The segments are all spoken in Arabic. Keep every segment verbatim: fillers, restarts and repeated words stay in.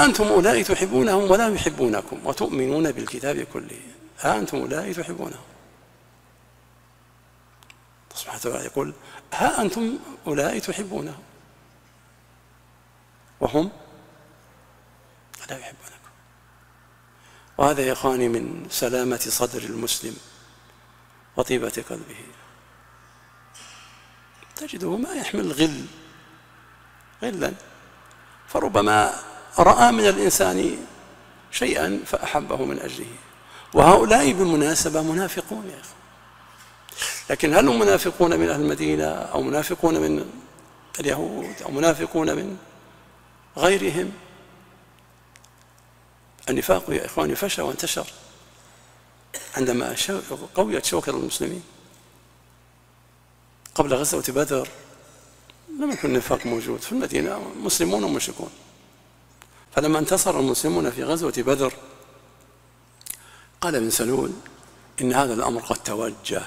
ها أنتم أولئك تحبونهم ولا يحبونكم وتؤمنون بالكتاب كله. ها أنتم أولئك تحبونهم، سبحانه وتعالى يقول ها أنتم أولئك تحبونهم وهم لا يحبونكم. وهذا يا إخواني من سلامة صدر المسلم وطيبة قلبه، تجده ما يحمل غل غلا، فربما رأى من الإنسان شيئا فأحبه من أجله. وهؤلاء بالمناسبة منافقون يا إخوان، لكن هل هم منافقون من أهل المدينة أو منافقون من اليهود أو منافقون من غيرهم؟ النفاق يا إخواني فشى وانتشر عندما قويت شوكة المسلمين. قبل غزوة بدر لم يكن النفاق موجود في المدينة، مسلمون ومشركون. فلما انتصر المسلمون في غزوة بدر قال ابن سلول إن هذا الأمر قد توجه،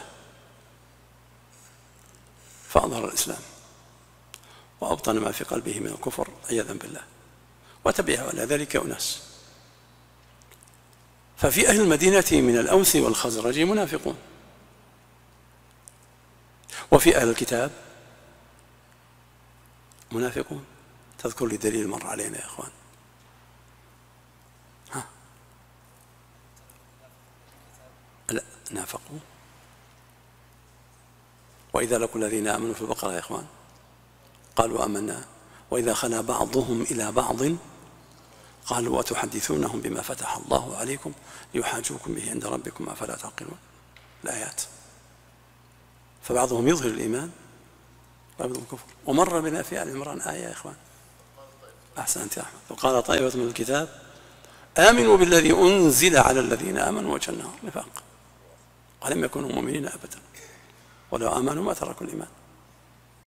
فأظهر الإسلام وأبطن ما في قلبه من الكفر عياذا بالله، وتبعه على ذلك أناس. ففي أهل المدينة من الأوس والخزرج منافقون، وفي أهل الكتاب منافقون. تذكر لي دليل مر علينا يا إخوان؟ ها لا نافقوا. وإذا لقوا الذين آمنوا في البقرة يا إخوان قالوا آمنا وإذا خلا بعضهم إلى بعض قالوا وتحدثونهم بما فتح الله عليكم ليحاجوكم به عند ربكم أفلا تعقلون. الآيات. فبعضهم يظهر الإيمان وبعضهم الكفر. ومر بنا في آل عمران آية يا إخوان، أحسنت يا أحمد، وقال طائفة من الكتاب آمنوا بالذي أنزل على الذين آمنوا وجه النهار نفاق ولم يكونوا مؤمنين أبدا ولو آمنوا ما تركوا الإيمان.